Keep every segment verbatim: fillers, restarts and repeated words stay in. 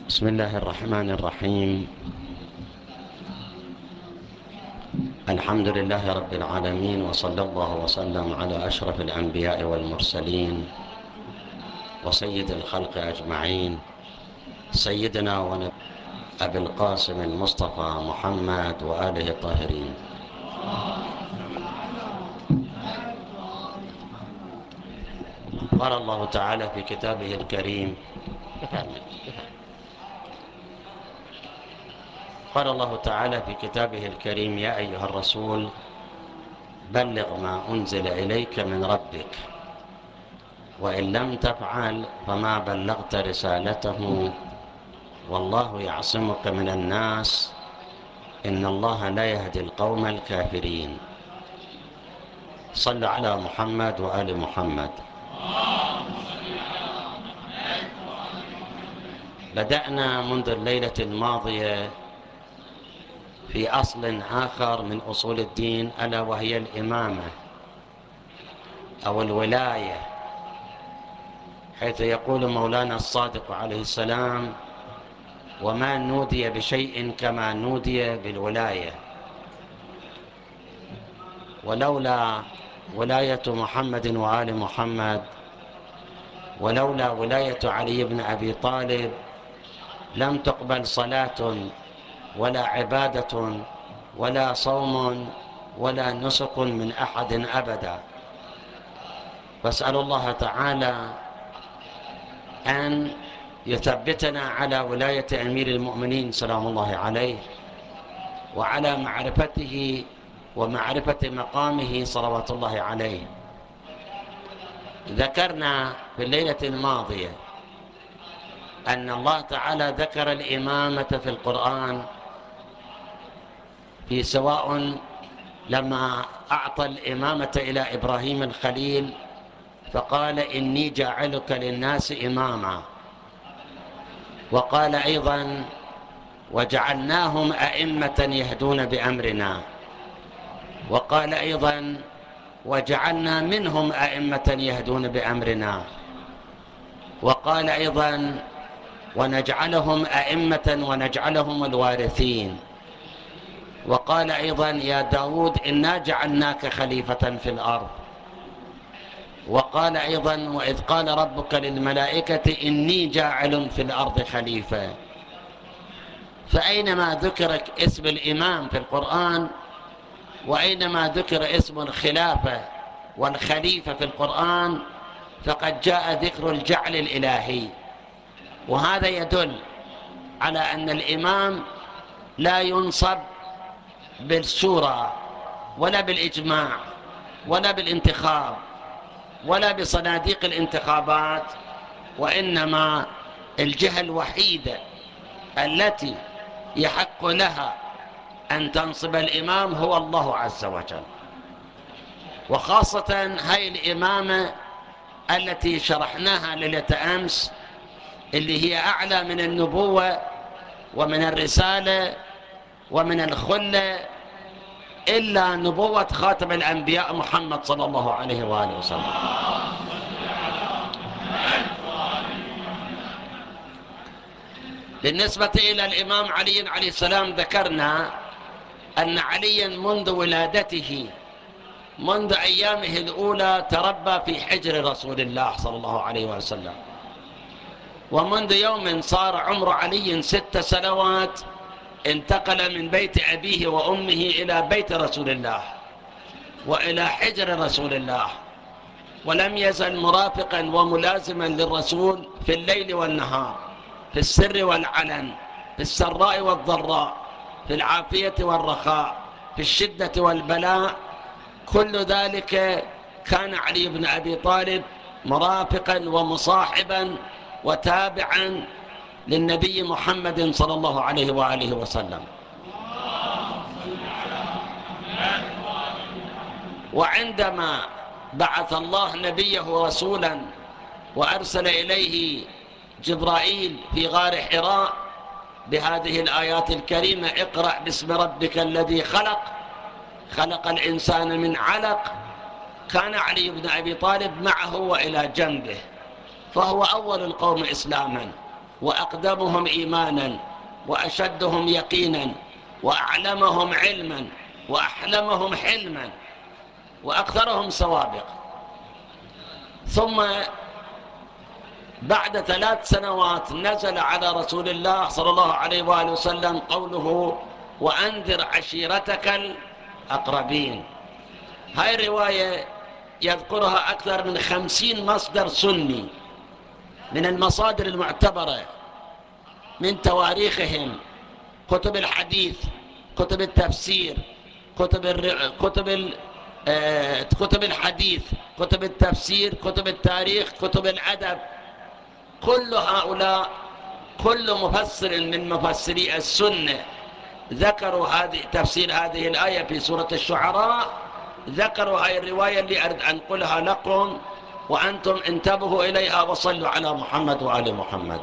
بسم الله الرحمن الرحيم. الحمد لله رب العالمين، وصلى الله وسلم على أشرف الأنبياء والمرسلين وسيد الخلق أجمعين، سيدنا ونبي أبي القاسم المصطفى محمد وآله الطاهرين. قال الله تعالى في كتابه الكريم قال الله تعالى في كتابه الكريم: يا أيها الرسول بلغ ما أنزل إليك من ربك، وإن لم تفعل فما بلغت رسالته، والله يعصمك من الناس، إن الله لا يهدي القوم الكافرين. صلوا على محمد وآل محمد. بدأنا منذ الليلة الماضية في أصل آخر من أصول الدين، ألا وهي الإمامة أو الولاية، حيث يقول مولانا الصادق عليه السلام: وما نودي بشيء كما نودي بالولاية. ولولا ولاية محمد وآل محمد، ولولا ولاية علي بن أبي طالب، لم تقبل صلاة ولا عبادة ولا صوم ولا نسك من أحد أبدا. فاسأل الله تعالى أن يثبتنا على ولاية أمير المؤمنين سلام الله عليه، وعلى معرفته ومعرفة مقامه صلوات الله عليه. ذكرنا في الليلة الماضية أن الله تعالى ذكر الإمامة في القرآن، في سواء لما أعطى الإمامة إلى إبراهيم الخليل فقال: إني جاعلك للناس إماما، وقال أيضا: وجعلناهم أئمة يهدون بأمرنا، وقال أيضا: وجعلنا منهم أئمة يهدون بأمرنا، وقال أيضا: ونجعلهم أئمة ونجعلهم الوارثين، وقال أيضا: يا داود إنا جعلناك خليفة في الأرض، وقال أيضا: وإذ قال ربك للملائكة إني جاعل في الأرض خليفة. فأينما ذكر اسم الإمام في القرآن، وأينما ذكر اسم الخلافة والخليفة في القرآن، فقد جاء ذكر الجعل الإلهي. وهذا يدل على أن الإمام لا ينصب بالشورى ولا بالإجماع ولا بالانتخاب ولا بصناديق الانتخابات، وإنما الجهة الوحيدة التي يحق لها أن تنصب الإمام هو الله عز وجل. وخاصة هاي الإمامة التي شرحناها ليلة أمس، اللي هي أعلى من النبوة ومن الرسالة ومن الخلة، إلا نبوة خاتم الأنبياء محمد صلى الله عليه وآله وسلم. بالنسبة إلى الإمام علي عليه السلام، ذكرنا أن عليا منذ ولادته، منذ أيامه الأولى، تربى في حجر رسول الله صلى الله عليه وسلم، ومنذ يوم صار عمر علي ست سنوات انتقل من بيت أبيه وأمه إلى بيت رسول الله وإلى حجر رسول الله، ولم يزل مرافقا وملازما للرسول في الليل والنهار، في السر والعلن، في السراء والضراء، في العافية والرخاء، في الشدة والبلاء. كل ذلك كان علي بن أبي طالب مرافقا ومصاحبا وتابعا للنبي محمد صلى الله عليه وآله وسلم. وعندما بعث الله نبيه ورسولا وأرسل إليه جبرائيل في غار حراء بهذه الآيات الكريمة: اقرأ باسم ربك الذي خلق، خلق الإنسان من علق، كان علي بن أبي طالب معه وإلى جنبه، فهو أول القوم إسلاما، وأقدمهم إيمانا وأشدهم يقينا وأعلمهم علما وأحلمهم حلما وأكثرهم سوابق. ثم بعد ثلاث سنوات نزل على رسول الله صلى الله عليه وآله وسلم قوله وأنذر عشيرتك الأقربين. هاي الرواية يذكرها أكثر من خمسين مصدر سني من المصادر المعتبرة من تواريخهم، كتب الحديث، كتب التفسير، كتب الر... كتب ال... آه... كتب الحديث، كتب التفسير، كتب التاريخ، كتب الأدب. كل هؤلاء، كل مفسر من مفسري السنة ذكروا هذه تفسير هذه الآية في سورة الشعراء، ذكروا هذه الرواية اللي أريد أن أنقلها لكم، وأنتم انتبهوا إليها وصلوا على محمد وآل محمد.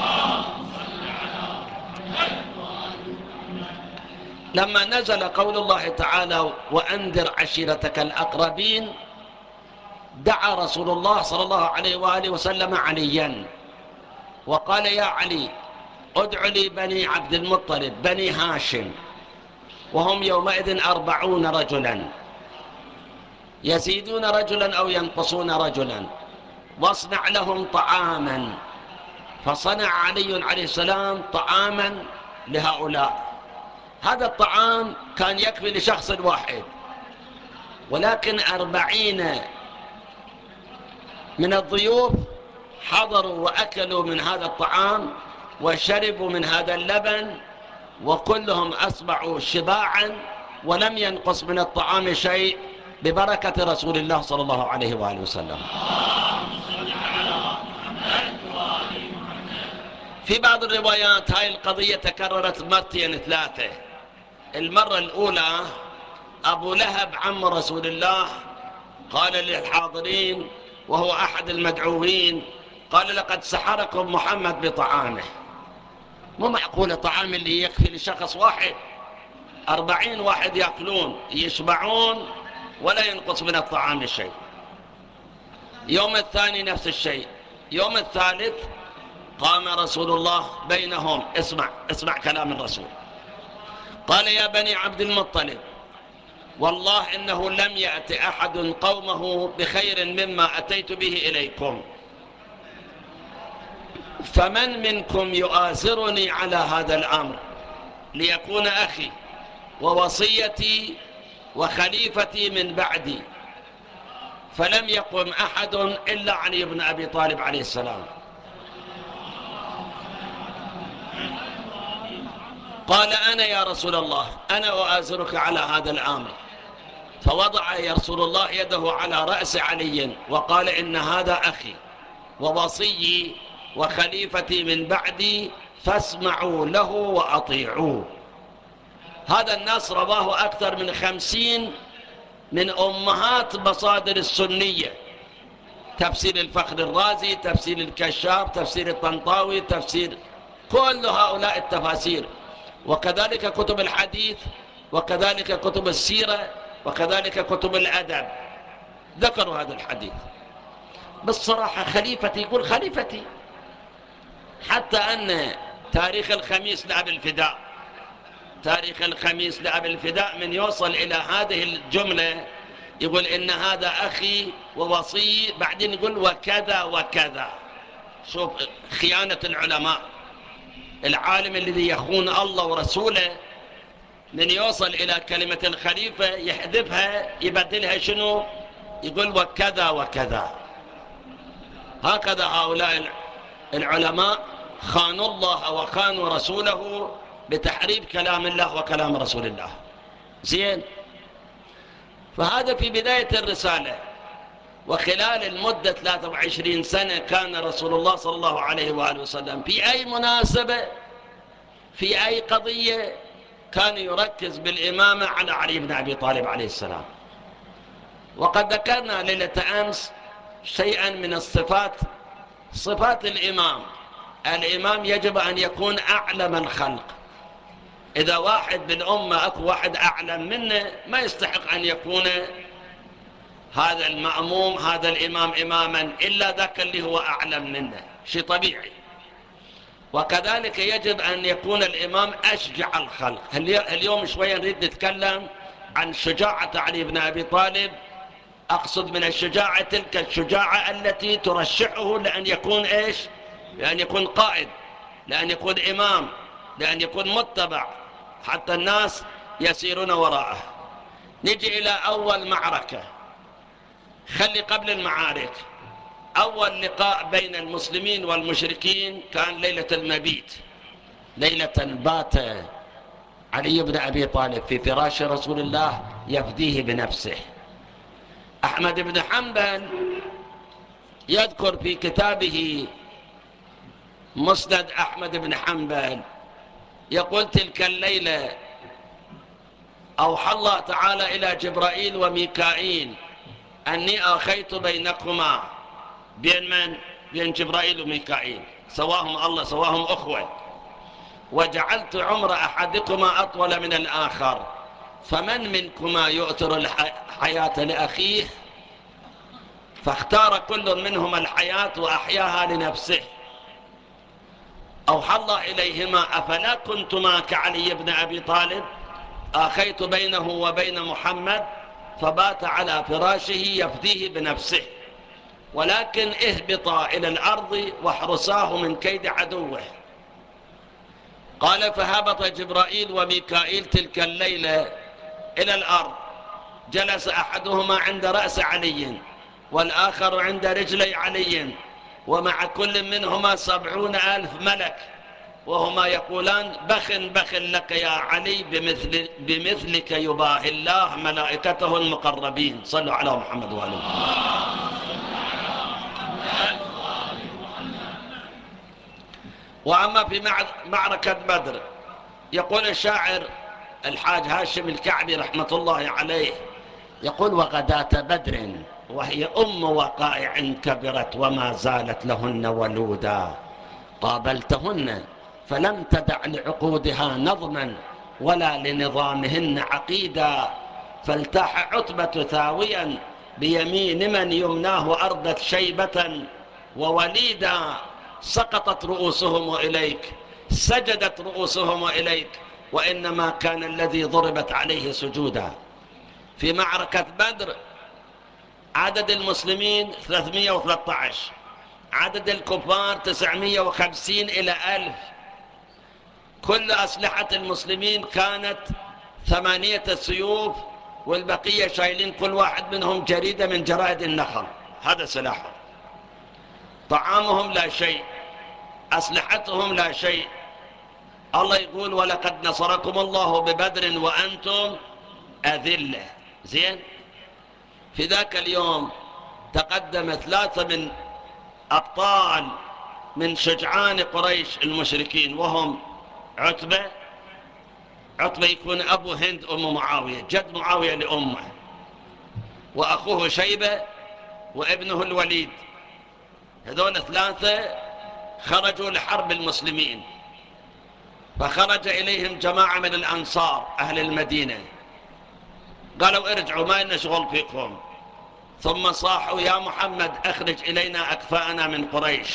لما نزل قول الله تعالى وأنذر عشيرتك الأقربين، دعا رسول الله صلى الله عليه وآله وسلم عليا وقال يا علي ادع لي بني عبد المطلب بني هاشم، وهم يومئذ أربعون رجلا، يزيدون رجلا أو ينقصون رجلا، واصنع لهم طعاما. فصنع علي عليه السلام طعاما لهؤلاء. هذا الطعام كان يكفي لشخص واحد، ولكن أربعين من الضيوف حضروا وأكلوا من هذا الطعام وشربوا من هذا اللبن، وكلهم أصبحوا شباعا ولم ينقص من الطعام شيء ببركة رسول الله صلى الله عليه وآله وسلم. في بعض الروايات هاي القضية تكررت مرتين ثلاثة. المرة الأولى أبو لهب عم رسول الله قال للحاضرين وهو أحد المدعوين، قال لقد سحركم محمد بطعامه. مو معقولة طعام اللي يكفي لشخص واحد، أربعين واحد يأكلون يشبعون ولا ينقص من الطعام شيء. يوم الثاني نفس الشيء. يوم الثالث قام رسول الله بينهم، اسمع اسمع كلام الرسول، قال يا بني عبد المطلب والله إنه لم يأت أحد قومه بخير مما أتيت به إليكم، فمن منكم يؤازرني على هذا الأمر ليكون أخي ووصيتي وخليفتي من بعدي؟ فلم يقم أحد إلا علي بن أبي طالب عليه السلام. قال أنا يا رسول الله أنا أؤازرك على هذا الأمر. فوضع يا رسول الله يده على رأس علي وقال إن هذا أخي ووصيي وخليفتي من بعدي فاسمعوا له وأطيعوه. هذا النص رواه أكثر من خمسين من أمهات مصادر السنية، تفسير الفخر الرازي، تفسير الكشاف، تفسير الطنطاوي، تفسير كل هؤلاء التفاسير، وكذلك كتب الحديث، وكذلك كتب السيرة، وكذلك كتب الأدب ذكروا هذا الحديث. بالصراحة خليفتي يقول خليفتي، حتى أن تاريخ الخميس لأبي الفداء، تاريخ الخميس لأبي الفداء من يوصل إلى هذه الجملة يقول إن هذا أخي ووصي، بعدين يقول وكذا وكذا. شوف خيانة العلماء، العالم الذي يخون الله ورسوله من يوصل إلى كلمة الخليفة يحذفها يبدلها شنو؟ يقول وكذا وكذا. هكذا هؤلاء العلماء خانوا الله وخانوا رسوله بتحريف كلام الله وكلام رسول الله. زين، فهذا في بداية الرسالة. وخلال المدة ثلاثة وعشرين سنة كان رسول الله صلى الله عليه وآله وسلم في أي مناسبة في أي قضية كان يركز بالإمامة على علي بن أبي طالب عليه السلام. وقد ذكرنا ليلة أمس شيئا من الصفات، صفات الإمام. الإمام يجب أن يكون أعلم الخلق. إذا واحد بالأمة أكو واحد أعلم منه ما يستحق أن يكون هذا المأموم هذا الإمام إماما إلا ذاك اللي هو أعلم منه، شيء طبيعي. وكذلك يجب أن يكون الإمام أشجع الخلق. اليوم شوية نريد نتكلم عن شجاعة علي بن أبي طالب. أقصد من الشجاعة تلك الشجاعة التي ترشحه لأن يكون إيش؟ لأن يكون قائد، لأن يكون إمام، لأن يكون متبع، حتى الناس يسيرون وراءه. نجي إلى أول معركة، خلي قبل المعارك. أول لقاء بين المسلمين والمشركين كان ليلة المبيت، ليلة بات علي بن أبي طالب في فراش رسول الله يفديه بنفسه. أحمد بن حنبل يذكر في كتابه مسند أحمد بن حنبل، يقول تلك الليلة أوحى الله تعالى إلى جبرائيل وميكائيل أني آخيت بينكما. بين من؟ بين جبرائيل وميكائيل، سواهم الله، سواهم أخوة. وجعلت عمر أحدكما أطول من الآخر، فمن منكما يؤثر الحياة لأخيه؟ فاختار كل منهما الحياة وأحياها لنفسه. أوحى الله إليهما أفلا كنتما كعلي بن أبي طالب آخيت بينه وبين محمد، فبات على فراشه يفديه بنفسه، ولكن اهبطا إلى الأرض واحرساه من كيد عدوه. قال فهبط جبرائيل وميكائيل تلك الليلة إلى الأرض، جلس أحدهما عند رأس علي والآخر عند رجلي علي، ومع كل منهما سبعون ألف ملك، وهما يقولان بخ بخ لك يا علي، بمثل بمثلك يباهي الله ملائكته المقربين. صلوا على محمد وآله. وأما في معركة بدر، يقول الشاعر الحاج هاشم الكعبي رحمة الله عليه، يقول وغداة بدر وهي أم وقائع كبرت، وما زالت لهن ولودا، قابلتهن فلم تدع لعقودها نظما ولا لنظامهن عقيدا، فالتاح عتبة ثاويا بيمين من يمناه أردت شيبة ووليدا، سقطت رؤوسهم إليك، سجدت رؤوسهم إليك، وإنما كان الذي ضربت عليه سجودا. في معركة بدر عدد المسلمين ثلاثمائة وثلاثة عشر، عدد الكفار تسعمائة وخمسين إلى ألف. كل أسلحة المسلمين كانت ثمانية سيوف، والبقية شايلين كل واحد منهم جريدة من جرائد النخل، هذا سلاحهم. طعامهم لا شيء، أسلحتهم لا شيء. الله يقول ولقد نصركم الله ببدر وأنتم أذلة. زين، في ذاك اليوم تقدم ثلاثة من أبطال من شجعان قريش المشركين، وهم عتبة. عتبة يكون أبو هند أم معاوية، جد معاوية لأمه، وأخوه شيبة، وابنه الوليد. هذول ثلاثة خرجوا لحرب المسلمين، فخرج إليهم جماعة من الأنصار أهل المدينة، قالوا ارجعوا ما لنا شغل فيكم. ثم صاحوا يا محمد أخرج إلينا أكفاءنا من قريش.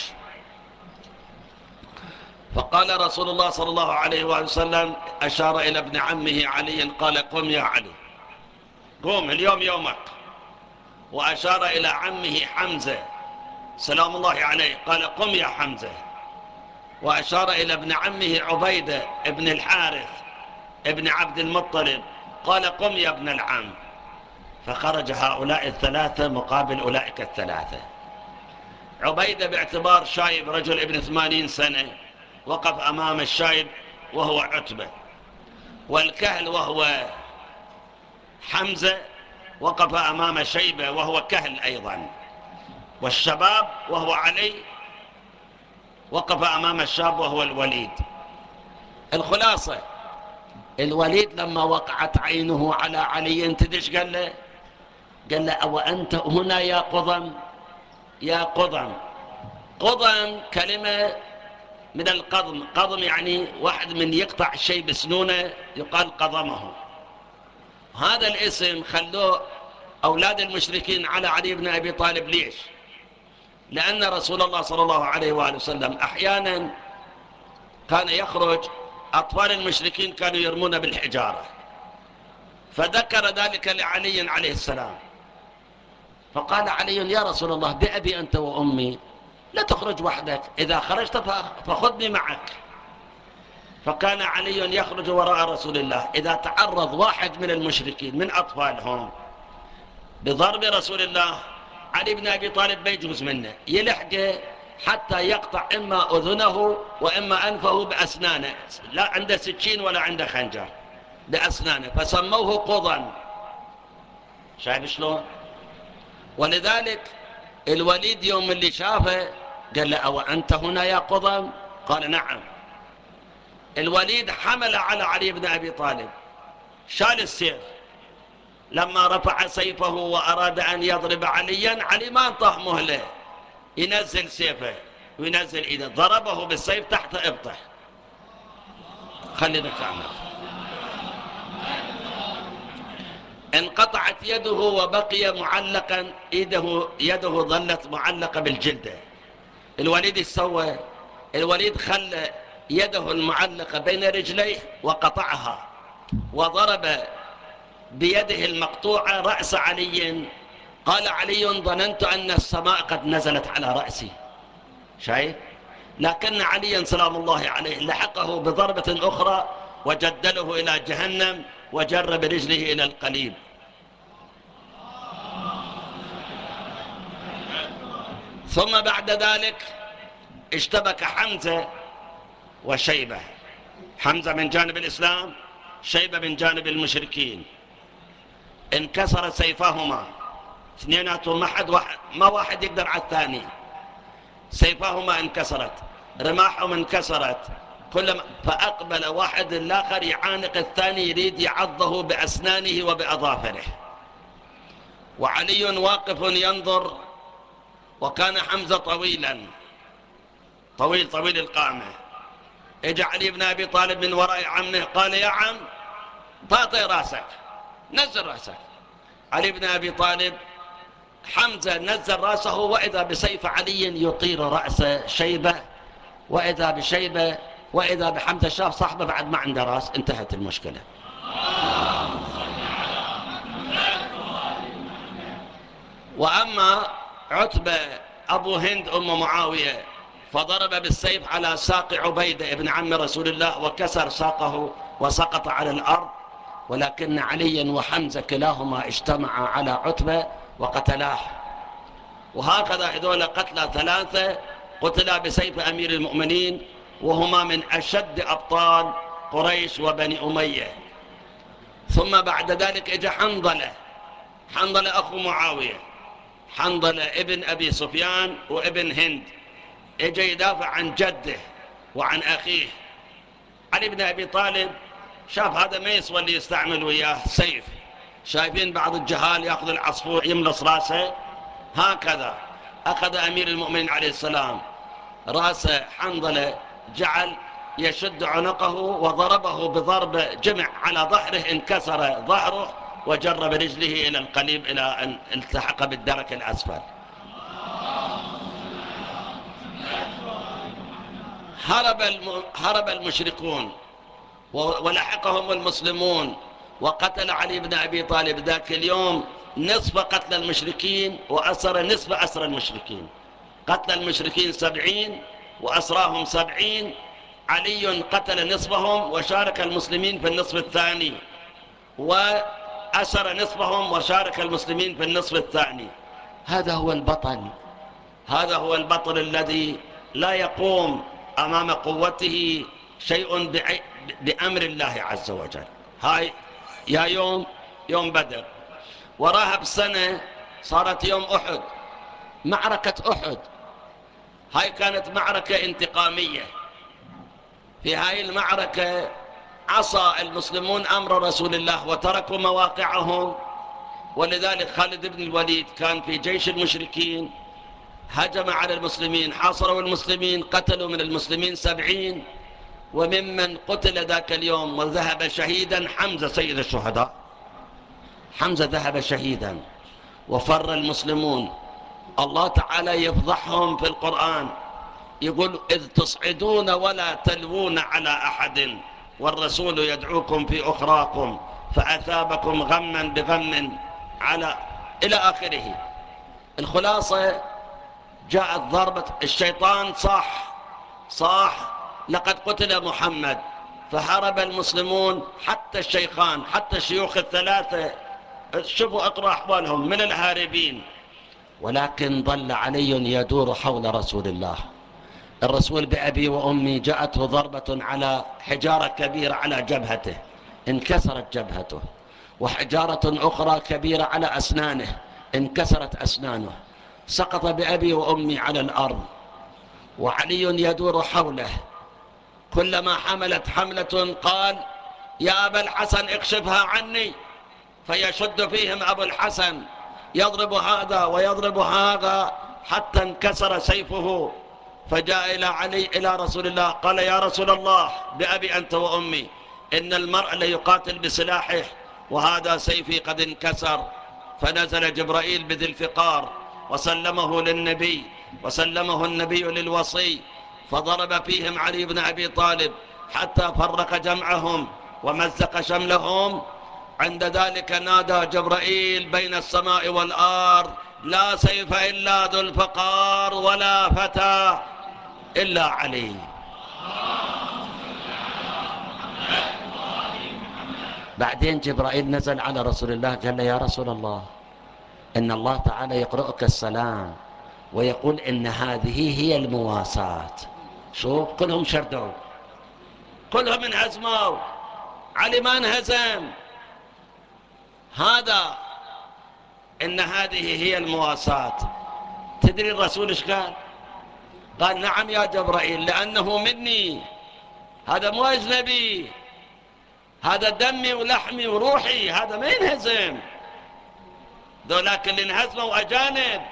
فقال رسول الله صلى الله عليه وآله وسلم، أشار إلى ابن عمه علي قال قم يا علي، قم اليوم يومك. وأشار إلى عمه حمزة سلام الله عليه قال قم يا حمزة. وأشار إلى ابن عمه عبيدة ابن الحارث ابن عبد المطلب قال قم يا ابن العم. فخرج هؤلاء الثلاثة مقابل أولئك الثلاثة. عبيدة باعتبار شايب، رجل ابن ثمانين سنة، وقف أمام الشايب وهو عتبة، والكهل وهو حمزة وقف أمام شيبة وهو كهل أيضا، والشباب وهو علي وقف أمام الشاب وهو الوليد. الخلاصة، الوليد لما وقعت عينه على علي انت ديش قال له؟ قال له أو أنت هنا يا قضم؟ يا قضم. قضم كلمة من القضم، قضم يعني واحد من يقطع الشيء بسنونه يقال قضمه. هذا الاسم خلوه أولاد المشركين على علي بن أبي طالب. ليش؟ لأن رسول الله صلى الله عليه وآله وسلم أحيانا كان يخرج أطفال المشركين كانوا يرمون بالحجارة، فذكر ذلك لعلي عليه السلام، فقال علي يا رسول الله بأبي أنت وأمي لا تخرج وحدك، إذا خرجت فخذني معك. فكان علي يخرج وراء رسول الله، إذا تعرض واحد من المشركين من أطفالهم بضرب رسول الله، علي بن أبي طالب ما يجوز منه، يلحقه حتى يقطع إما أذنه وإما أنفه بأسنانه، لا عنده سكين ولا عنده خنجر، بأسنانه، فسموه قضا. شايف شلون؟ ولذلك الوليد يوم اللي شافه قال له أو أنت هنا يا قضا؟ قال نعم. الوليد حمل على علي بن أبي طالب، شال السيف، لما رفع سيفه وأراد أن يضرب عليا، علي ما انطاه مهله ينزل سيفه وينزل إيده، ضربه بالسيف تحت إبطه. خلينا نكمل. انقطعت يده وبقي معلقا، يده يده ظلت معلقة بالجلدة. الوليد ايش سوى؟ الوليد خلى يده المعلقة بين رجليه وقطعها، وضرب بيده المقطوعة رأس علي. قال علي ظننت أن السماء قد نزلت على رأسي. شايف؟ لكن عليا سلام الله عليه لحقه بضربة أخرى وجدله إلى جهنم وجر برجله إلى القليب. ثم بعد ذلك اشتبك حمزة وشيبة، حمزة من جانب الإسلام، شيبة من جانب المشركين. انكسر سيفهما اثنيناتهم، ما حد واحد ما واحد يقدر على الثاني، سيفهما انكسرت، رماحهم انكسرت، كلما فأقبل واحد الآخر يعانق الثاني، يريد يعضه بأسنانه وبأظافره، وعلي واقف ينظر. وكان حمزة طويلا طويل طويل القامة. اجى علي بن أبي طالب من وراء عمه، قال يا عم طاطي راسك، نزل راسك. علي بن أبي طالب حمزة نزل راسه، وإذا بسيف علي يطير رأس شيبة، وإذا بشيبة وإذا بحمزة شاف صاحبه بعد ما عنده رأس، انتهت المشكلة. وأما عتبة أبو هند أم معاوية فضرب بالسيف على ساق عبيدة ابن عم رسول الله وكسر ساقه وسقط على الأرض، ولكن عليا وحمزة كلاهما اجتمعا على عتبة وقتلاه. وهكذا هذول قتلى ثلاثة قتلا بسيف أمير المؤمنين، وهما من أشد أبطال قريش وبني أمية. ثم بعد ذلك اجى حنظلة، حنظلة أخو معاوية، حنظلة ابن أبي سفيان وابن هند، اجى يدافع عن جده وعن أخيه. علي بن أبي طالب شاف هذا ما يسوى اللي يستعمل وياه سيف، شايفين بعض الجهال يأخذ العصفور يملص راسه، هكذا أخذ أمير المؤمنين عليه السلام رأس حنظلة، جعل يشد عنقه وضربه بضرب جمع على ظهره، انكسر ظهره وجر برجله إلى القليب إلى أن التحق بالدرك الأسفل. هرب هرب المشركون ولحقهم المسلمون، وقتل علي بن أبي طالب ذاك اليوم نصف قتل المشركين وأسر نصف أسر المشركين. قتل المشركين سبعين وأسراهم سبعين، علي قتل نصفهم وشارك المسلمين في النصف الثاني، وأسر نصفهم وشارك المسلمين في النصف الثاني. هذا هو البطل، هذا هو البطل الذي لا يقوم أمام قوته شيء بأمر الله عز وجل. هاي يا يوم يوم بدر، وراها بسنة صارت يوم أحد، معركة أحد. هاي كانت معركة انتقامية. في هاي المعركة عصى المسلمون أمر رسول الله وتركوا مواقعهم، ولذلك خالد بن الوليد كان في جيش المشركين، هجم على المسلمين، حاصروا المسلمين، قتلوا من المسلمين سبعين، وممن قتل ذاك اليوم وذهب شهيدا حمزة سيد الشهداء. حمزة ذهب شهيدا وفر المسلمون. الله تعالى يفضحهم في القرآن، يقول إذ تصعدون ولا تلوون على أحد والرسول يدعوكم في أخراكم فأثابكم غما بغم على إلى آخره. الخلاصة جاءت ضربة الشيطان، صح صح لقد قتل محمد، فهرب المسلمون حتى الشيخان حتى الشيوخ الثلاثة، شوفوا اقرأ أحوالهم من الهاربين. ولكن ظل علي يدور حول رسول الله. الرسول بأبي وأمي جاءته ضربة على حجارة كبيرة على جبهته، انكسرت جبهته، وحجارة أخرى كبيرة على أسنانه، انكسرت أسنانه، سقط بأبي وأمي على الأرض، وعلي يدور حوله. كلما حملت حملة قال يا أبا الحسن اكشفها عني، فيشد فيهم أبو الحسن يضرب هذا ويضرب هذا حتى انكسر سيفه. فجاء إلى علي إلى رسول الله قال يا رسول الله بأبي أنت وأمي، إن المرء ليقاتل بسلاحه وهذا سيفي قد انكسر. فنزل جبرائيل بذي الفقار وسلمه للنبي، وسلمه النبي للوصي، فضرب فيهم علي بن أبي طالب حتى فرق جمعهم ومزق شملهم. عند ذلك نادى جبرائيل بين السماء والأرض لا سيف إلا ذو الفقار ولا فتى إلا علي. بعدين جبرائيل نزل على رسول الله قال له يا رسول الله إن الله تعالى يقرأك السلام ويقول إن هذه هي المواساة. شوف كلهم شردوا، كلهم انهزموا، علي ما انهزم. هذا إن هذه هي المواساة. تدري الرسول ايش قال؟ قال نعم يا جبرائيل لأنه مني، هذا مو أجنبي، هذا دمي ولحمي وروحي، هذا ما ينهزم. ذولاك اللي انهزموا أجانب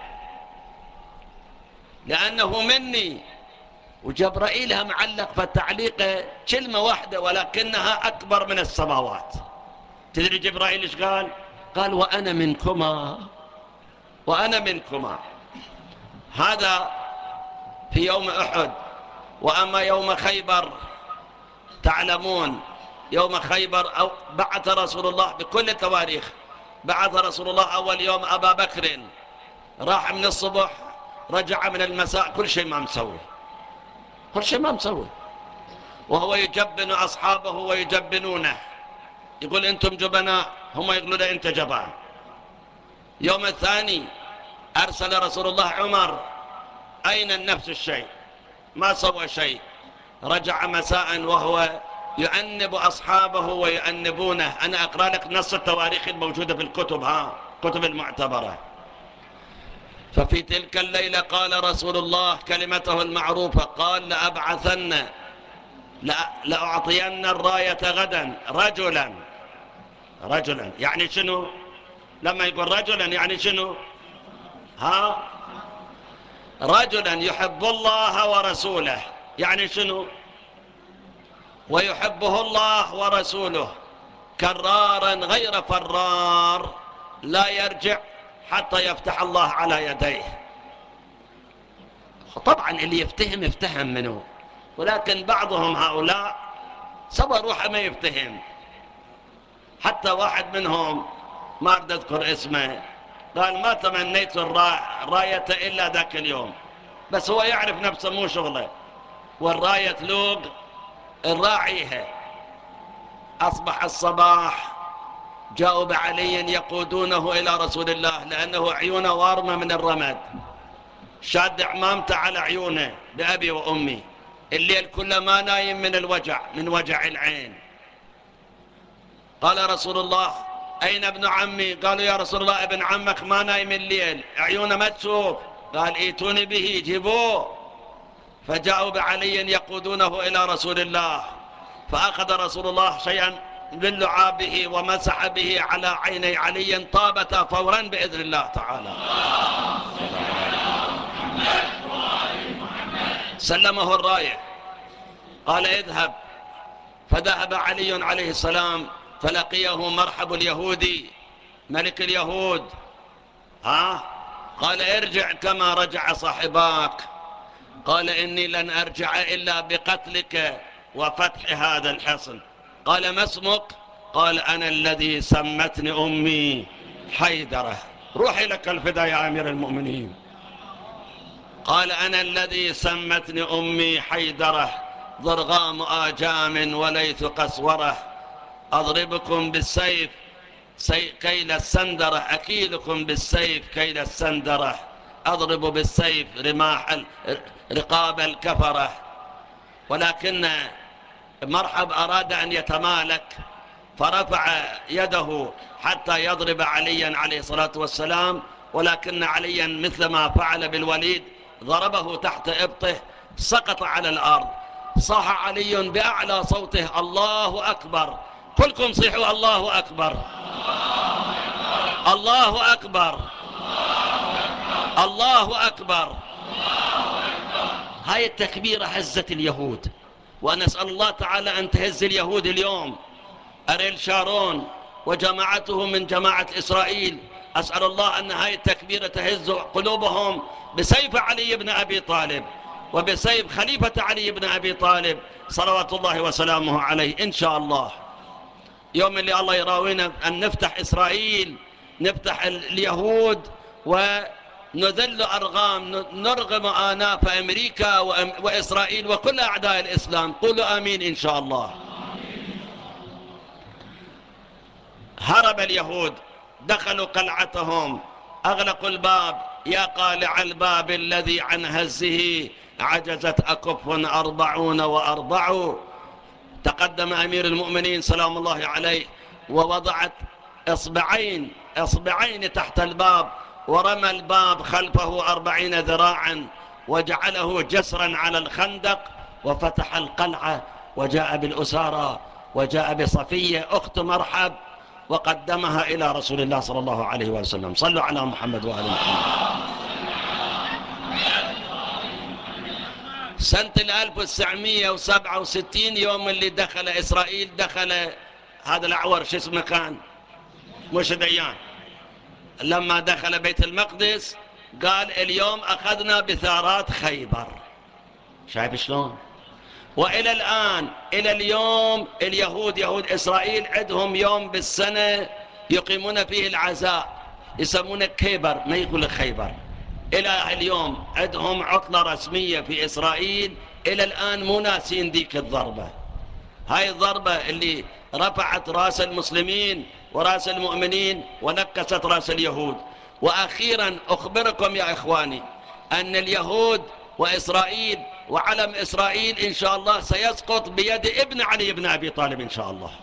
لأنه مني. وجبرائيل معلق فتعليقه كلمة واحدة ولكنها أكبر من السماوات. تدري جبرائيل ايش قال؟ قال وأنا منكما، وأنا منكما. هذا في يوم أحد. وأما يوم خيبر تعلمون يوم خيبر أو بعث رسول الله بكل التواريخ، بعث رسول الله أول يوم أبا بكر، راح من الصبح رجع من المساء كل شيء ما مسوي، كل شيء ما مسوي، وهو يجبن أصحابه ويجبنونه، يقول أنتم جبناء، هم يقولون أنت جبان. يوم الثاني أرسل رسول الله عمر، أين نفس الشيء، ما سوى شيء. رجع مساء وهو يؤنب أصحابه ويؤنبونه. أنا أقرأ لك نص التواريخ الموجودة في الكتب، ها كتب المعتبرة. ففي تلك الليلة قال رسول الله كلمته المعروفة، قال لأبعثن لأعطين الراية غدا رجلا. رجلا يعني شنو؟ لما يقول رجلا يعني شنو؟ ها رجلا يحب الله ورسوله، يعني شنو؟ ويحبه الله ورسوله، كرارا غير فرار، لا يرجع حتى يفتح الله على يديه. طبعا اللي يفتهم يفتهم منه، ولكن بعضهم هؤلاء سوى روحه ما يفتهم. حتى واحد منهم ما أريد أذكر اسمه قال ما تمنيت الراية إلا ذاك اليوم، بس هو يعرف نفسه مو شغله، والراية تلوق الراعيها. أصبح الصباح جاءوا بعلي يقودونه إلى رسول الله لأنه عيونه وارمة من الرمد، شاد عمامته على عيونه بأبي وأمي، الليل كله ما نايم من الوجع، من وجع العين. قال رسول الله أين ابن عمي؟ قالوا يا رسول الله ابن عمك ما نايم الليل، عيونه ما تشوف. قال ائتوني به جيبوه. فجاءوا بعلي يقودونه إلى رسول الله، فأخذ رسول الله شيئا من لعابه ومسح به على عيني علي، طابتا فورا بإذن الله تعالى. سلمه الراية قال اذهب. فذهب علي عليه السلام فلقيه مرحب اليهودي ملك اليهود، ها قال ارجع كما رجع صاحباك. قال إني لن أرجع إلا بقتلك وفتح هذا الحصن. قال ما اسمك؟ قال أنا الذي سمتني أمي حيدرة. روحي لك الفداء يا أمير المؤمنين. قال أنا الذي سمتني أمي حيدرة، ضرغام آجام وليث قسورة، أضربكم بالسيف كيل السندرة، أكيلكم بالسيف كيل السندرة، أضرب بالسيف رماح رقاب الكفرة. ولكن مرحب أراد أن يتمالك فرفع يده حتى يضرب عليا عليه الصلاة والسلام، ولكن عليا مثل ما فعل بالوليد ضربه تحت إبطه، سقط على الأرض. صاح علي بأعلى صوته الله أكبر. كلكم صيحوا الله أكبر، الله أكبر، الله أكبر. هاي التكبيرة هزت اليهود، ونسأل الله تعالى أن تهز اليهود اليوم. أريل شارون وجماعته من جماعة إسرائيل، أسأل الله أن هاي التكبيرة تهز قلوبهم بسيف علي بن أبي طالب وبسيف خليفة علي بن أبي طالب صلوات الله وسلامه عليه. إن شاء الله يوم اللي الله يراوينا أن نفتح إسرائيل، نفتح اليهود ونذل أرغام، نرغم آناف أمريكا وإسرائيل وكل أعداء الإسلام. قولوا آمين إن شاء الله. هرب اليهود، دخلوا قلعتهم، أغلقوا الباب. يا قالع الباب الذي عن هزه عجزت أكف أربعون وأربع. تقدم أمير المؤمنين سلام الله عليه ووضعت إصبعين إصبعين تحت الباب، ورمى الباب خلفه أربعين ذراعا، وجعله جسرا على الخندق، وفتح القلعة، وجاء بالأسارة، وجاء بصفية أخت مرحب، وقدمها إلى رسول الله صلى الله عليه وسلم. صلوا على محمد وآل محمد. سنة ألف وتسعمئة وسبعة وستين يوم اللي دخل إسرائيل، دخل هذا الأعور شو اسمه كان مش ديان، لما دخل بيت المقدس قال اليوم أخذنا بثارات خيبر. شايف شلون؟ وإلى الآن إلى اليوم اليهود يهود إسرائيل عندهم يوم بالسنة يقيمون فيه العزاء، يسمونه كيبر، ما يقول خيبر. إلى اليوم عندهم عطلة رسمية في إسرائيل، إلى الآن مو ناسين ذيك الضربة. هاي الضربة اللي رفعت رأس المسلمين ورأس المؤمنين ونكست رأس اليهود. وأخيرا أخبركم يا إخواني أن اليهود وإسرائيل وعلم إسرائيل إن شاء الله سيسقط بيد ابن علي بن أبي طالب إن شاء الله.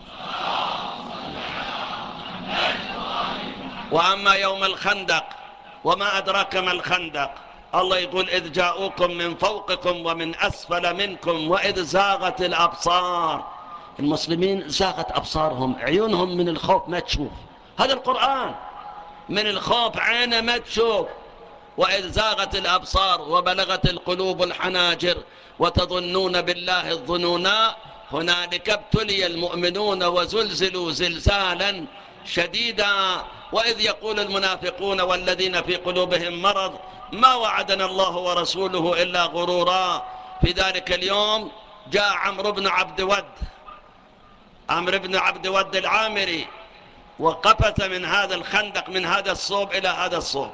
وأما يوم الخندق وما أدراك ما الخندق، الله يقول إذ جاءوكم من فوقكم ومن أسفل منكم وإذ زاغت الأبصار. المسلمين زاغت أبصارهم، عيونهم من الخوف ما تشوف. هذا القرآن، من الخوف عينه ما تشوف. وإذ زاغت الأبصار وبلغت القلوب الحناجر وتظنون بالله الظنونا هنالك ابتلي المؤمنون وزلزلوا زلزالا شديدا. وإذ يقول المنافقون والذين في قلوبهم مرض ما وعدنا الله ورسوله إلا غرورا. في ذلك اليوم جاء عمرو بن عبد ود عمرو بن عبد ود العامري وقفز من هذا الخندق، من هذا الصوب إلى هذا الصوب،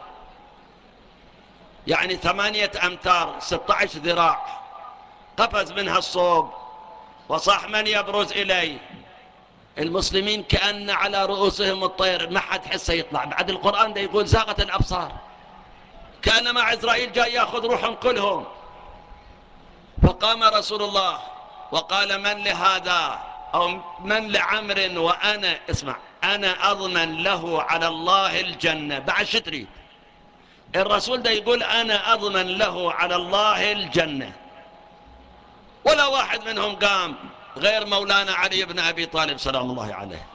يعني ثمانية أمتار ستة عشر ذراع، قفز منها الصوب وصاح من يبرز إلي. المسلمين كأن على رؤوسهم الطير، ما حد حسه يطلع. بعد القرآن ده يقول زاغت الأبصار، كان مع إسرائيل جاي يأخذ روحهم كلهم. فقام رسول الله وقال من لهذا أو من لعمر وأنا اسمع أنا أضمن له على الله الجنة. بعد شتري الرسول ده يقول أنا أضمن له على الله الجنة، ولا واحد منهم قام غير مولانا علي بن أبي طالب سلام الله عليه.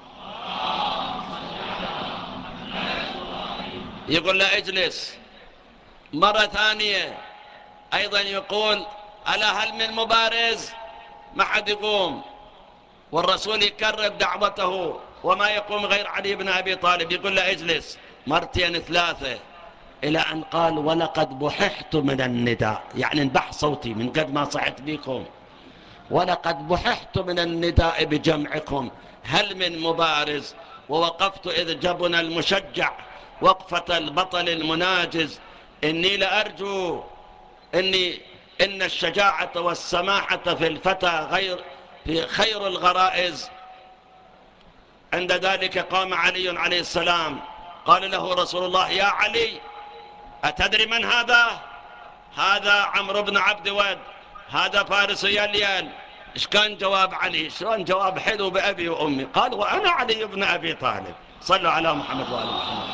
يقول له اجلس. مرة ثانية أيضا يقول ألا هل من مبارز؟ ما حد يقوم، والرسول يكرر دعوته وما يقوم غير علي بن أبي طالب. يقول له اجلس. مرتين ثلاثة إلى أن قال ولقد بححت من النداء، يعني انبح صوتي من قد ما صحت بكم، ولقد بححت من النداء بجمعكم، هل من مبارز؟ ووقفت إذ جبن المشجع وقفة البطل المناجز، إني لأرجو إني إن الشجاعة والسماحة في الفتى غير في خير الغرائز. عند ذلك قام علي عليه السلام، قال له رسول الله: يا علي، أتدري من هذا؟ هذا عمرو بن عبد ود، هذا فارس يليل. إيش كان جواب علي؟ شلون جواب حلو بأبي وأمي. قال: وأنا علي بن أبي طالب. صلوا على محمد وآل محمد.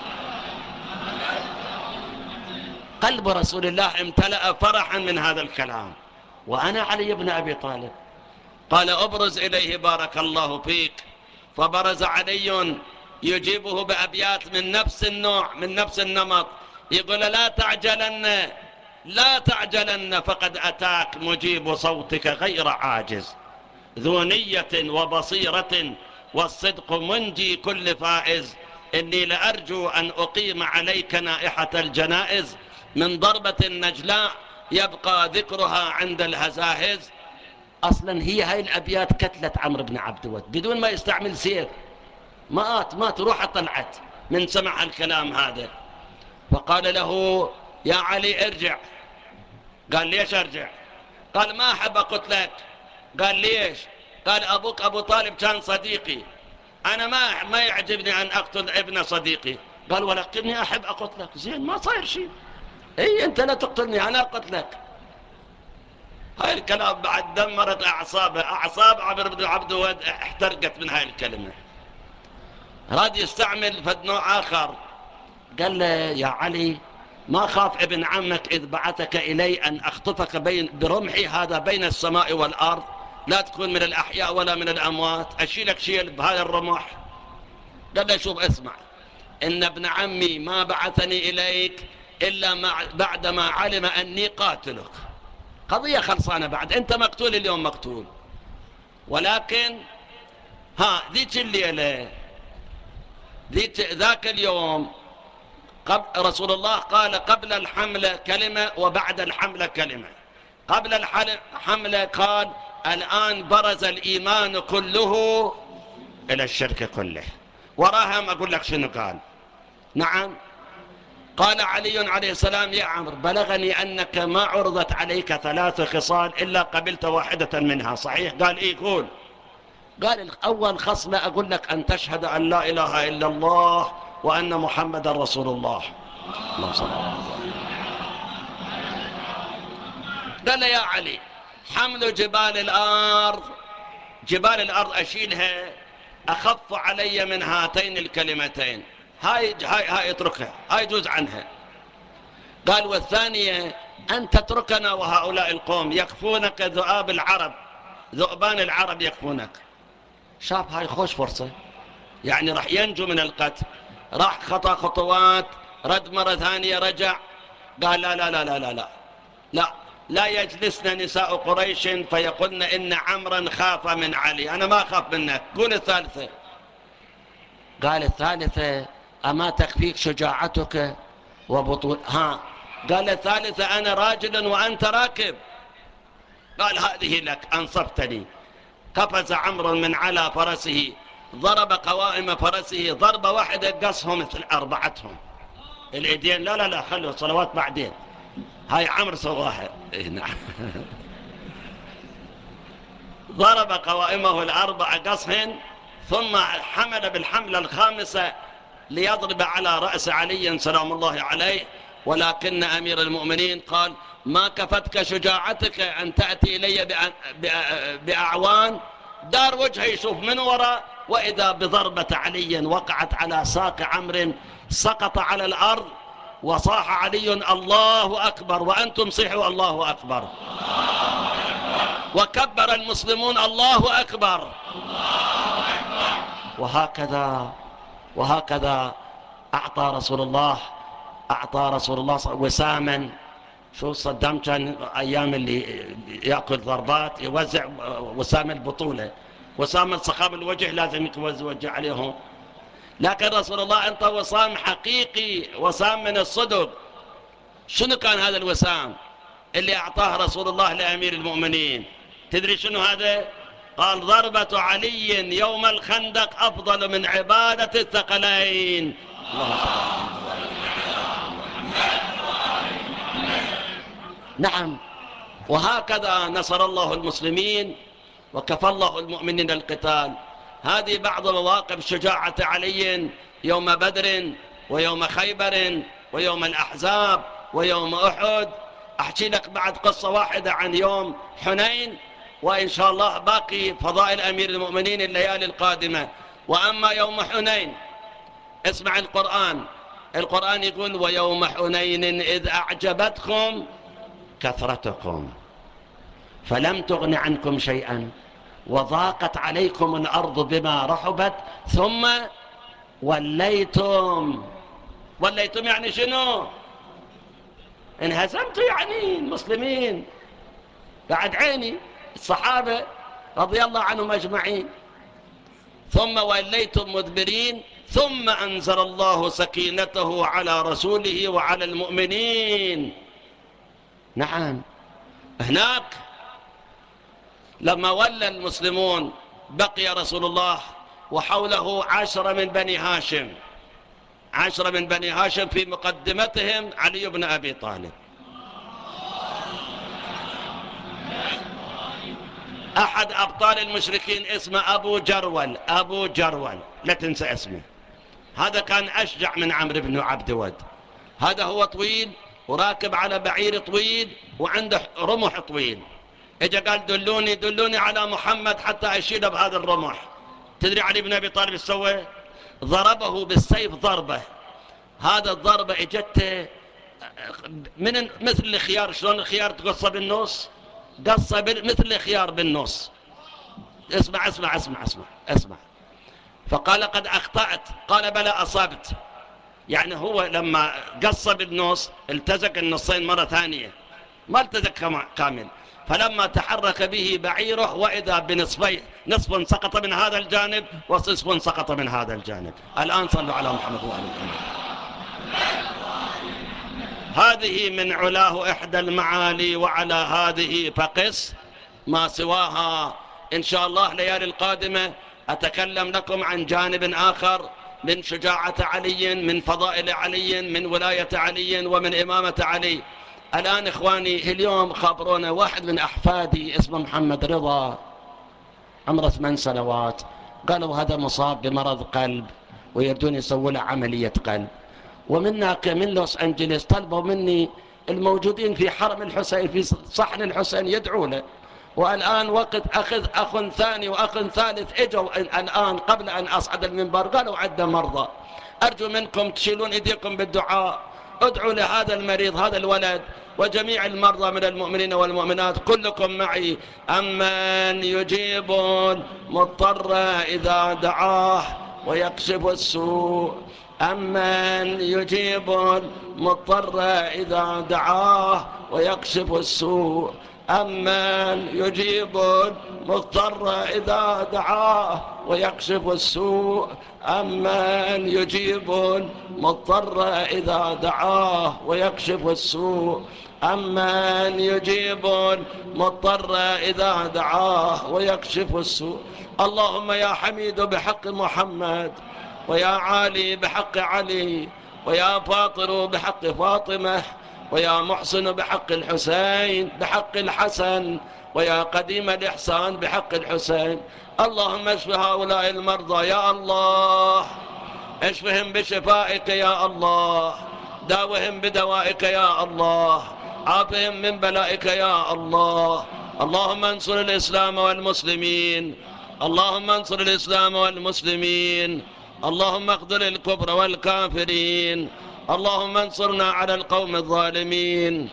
قلب رسول الله امتلأ فرحا من هذا الكلام، وأنا علي بن أبي طالب. قال: أبرز إليه بارك الله فيك. فبرز علي يجيبه بأبيات من نفس النوع من نفس النمط، يقول: لا تعجلن لا تعجلن فقد أتاك مجيب صوتك غير عاجز، ذو نية وبصيرة والصدق منجي كل فائز، إني لأرجو أن أقيم عليك نائحة الجنائز، من ضربة النجلاء يبقى ذكرها عند الهزاهز. أصلا هي هاي الأبيات كتلت عمرو بن عبد ود بدون ما يستعمل سيف، مات مات روحه طلعت من سمع الكلام هذا. فقال له: يا علي ارجع. قال: ليش ارجع؟ قال: ما احب اقتلك. قال: ليش؟ قال: ابوك ابو طالب كان صديقي، انا ما ما يعجبني ان اقتل ابن صديقي. قال: ولكني احب اقتلك. زين، ما صاير شيء، اي انت لا تقتلني انا اقتلك. هاي الكلام بعد دمرت اعصابه، اعصاب عمرو بن عبد ود احترقت من هاي الكلمه. راد يستعمل فد نوع اخر، قال له: يا علي، ما خاف ابن عمك إذ بعثك إلي أن أخطفك بين برمحي هذا بين السماء والأرض، لا تكون من الأحياء ولا من الأموات، أشيلك شيل بهذا الرمح. قال له: شوف اسمع، إن ابن عمي ما بعثني إليك إلا بعدما علم أني قاتلك، قضية خلصانة، بعد أنت مقتول اليوم مقتول. ولكن ها ذيك الليلة ذيك ذاك اليوم قبل رسول الله قال قبل الحملة كلمة وبعد الحملة كلمة. قبل الحملة قال: الآن برز الإيمان كله إلى الشرك كله. وراها ما أقول لك شنو قال. نعم، قال علي عليه السلام: يا عمرو، بلغني أنك ما عرضت عليك ثلاث خصال إلا قبلت واحدة منها، صحيح؟ قال: إيه قول. قال: أول خصلة أقول لك أن تشهد أن لا إله إلا الله وأن محمد رسول الله. اللهم صل على محمد. قال: يا علي، حمل جبال الأرض جبال الأرض أشيلها أخف علي من هاتين الكلمتين، هاي هاي هاي اتركها، هاي جوز عنها. قال: والثانية أن تتركنا وهؤلاء القوم يكفونك ذؤاب العرب، ذؤبان العرب يكفونك. شاف هاي خوش فرصة، يعني راح ينجو من القتل. راح خطأ خطوات، رد مرة ثانية، رجع. قال: لا لا لا لا لا لا لا, لا يجلسن نساء قريش فيقولن إن عمرا خاف من علي، أنا ما أخاف منك. قول الثالثة. قال: الثالثة أما تكفيك شجاعتك وبطول ها قال: الثالثة أنا راجل وأنت راكب. قال: هذه لك، أنصفتني. قفز عمرو من على فرسه، ضرب قوائم فرسه ضربة واحدة قصهم مثل أربعتهم الإيدين. لا لا لا خلوا الصلوات بعدين، هاي عمرو سواها. إيه نعم. ضرب قوائمه الأربع قصهن، ثم حمل بالحملة الخامسة ليضرب على رأس علي سلام الله عليه. ولكن أمير المؤمنين قال: ما كفتك شجاعتك أن تأتي إلي بأعوان؟ دار وجهه يشوف من وراء، وإذا بضربة علي وقعت على ساق عمرو، سقط على الأرض، وصاح علي: الله أكبر، وأنتم صيحوا الله أكبر. وكبر المسلمون: الله أكبر. وهكذا وهكذا أعطى رسول الله أعطى رسول الله وساما. شو صدام كان أيام اللي يأكل ضربات يوزع وسام البطولة، وسام الصخاب الوجه لازم يتوزع عليهم. لكن رسول الله أنطى وسام حقيقي، وسام من الصدق. شنو كان هذا الوسام اللي أعطاه رسول الله لأمير المؤمنين؟ تدري شنو هذا؟ قال: ضربة علي يوم الخندق أفضل من عبادة الثقلين. نعم. وهكذا نصر الله المسلمين وكفى الله المؤمنين القتال. هذه بعض مواقف شجاعة علي يوم بدر ويوم خيبر ويوم الأحزاب ويوم أحد. أحكي لك بعد قصة واحدة عن يوم حنين، وإن شاء الله باقي فضائل أمير المؤمنين الليالي القادمة. وأما يوم حنين، اسمع القرآن. القرآن يقول: ويوم حنين إذ أعجبتكم كثرتكم فلم تغن عنكم شيئا وضاقت عليكم الأرض بما رحبت ثم وليتم. وليتم يعني شنو؟ انهزمتوا يعني المسلمين. بعد عيني الصحابة رضي الله عنهم أجمعين. ثم وليتم مدبرين ثم أنزل الله سكينته على رسوله وعلى المؤمنين. نعم. هناك لما ولى المسلمون بقي رسول الله وحوله عشرة من بني هاشم، عشرة من بني هاشم في مقدمتهم علي بن أبي طالب. أحد أبطال المشركين اسمه أبو جرول. أبو جرول لا تنسى اسمه. هذا كان أشجع من عمرو بن عبد ود. هذا هو طويل وراكب على بعير طويل وعنده رمح طويل. اجا قال: دلوني دلوني على محمد حتى أشيله بهذا الرمح. تدري علي بن أبي طالب سوى؟ ضربه بالسيف ضربة. هذا الضربة اجته من مثل الخيار. شلون الخيار تقصه بالنص؟ قصه مثل الخيار بالنص. اسمع اسمع اسمع اسمع اسمع. فقال: قد أخطأت. قال: بلى أصبت. يعني هو لما قصه بالنص التزق النصين مرة ثانية، ما التزق كامل. فلما تحرك به بعيره وإذا بنصفين، نصف سقط من هذا الجانب ونصف سقط من هذا الجانب. الآن صلوا على محمد وآل محمد. هذه من علاه إحدى المعالي، وعلى هذه فقس ما سواها. إن شاء الله ليالي القادمة أتكلم لكم عن جانب آخر من شجاعة علي، من فضائل علي، من ولاية علي ومن إمامة علي. الآن إخواني اليوم خبرونا واحد من أحفادي اسمه محمد رضا، عمره ثمان سنوات. قالوا هذا مصاب بمرض قلب ويردون يسووا له عملية قلب. ومنا من لوس أنجليس طلبوا مني الموجودين في حرم الحسين في صحن الحسين يدعوا له. والآن وقت أخذ أخ ثاني وأخ ثالث اجوا الآن قبل أن أصعد المنبر قالوا عدة مرضى. أرجو منكم تشيلون إيديكم بالدعاء. ادعوا لهذا المريض، هذا الولد، وجميع المرضى من المؤمنين والمؤمنات. كلكم معي. أمن يجيب المضطر إذا دعاه ويكشف السوء. أمن يجيب المضطر إذا دعاه ويكشف السوء. أمن يجيب المضطر إذا دعاه ويكشف السوء. أمن يجيب المضطر إذا دعاه ويكشف السوء. أمن يجيب المضطر إذا دعاه ويكشف السوء. اللهم يا حميد بحق محمد، ويا عالي بحق علي، ويا فاطر بحق فاطمة، ويا محسن بحق الحسين بحق الحسن، ويا قديم الإحسان بحق الحسين. اللهم اشف هؤلاء المرضى يا الله. اشفهم بشفائك يا الله. داوهم بدوائك يا الله. عافهم من بلائك يا الله. اللهم انصر الإسلام والمسلمين. اللهم انصر الإسلام والمسلمين. اللهم اخذل الكفر والكافرين. اللهم انصرنا على القوم الظالمين.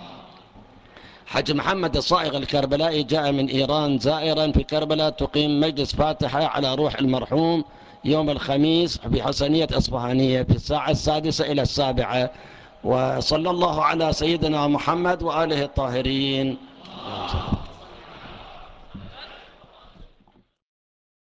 حج محمد الصائغ الكربلائي جاء من إيران زائرا في كربلاء، تقيم مجلس فاتحة على روح المرحوم يوم الخميس في حسنية إصفهانية في الساعة السادسة إلى السابعة. وصلى الله على سيدنا محمد وآله الطاهرين.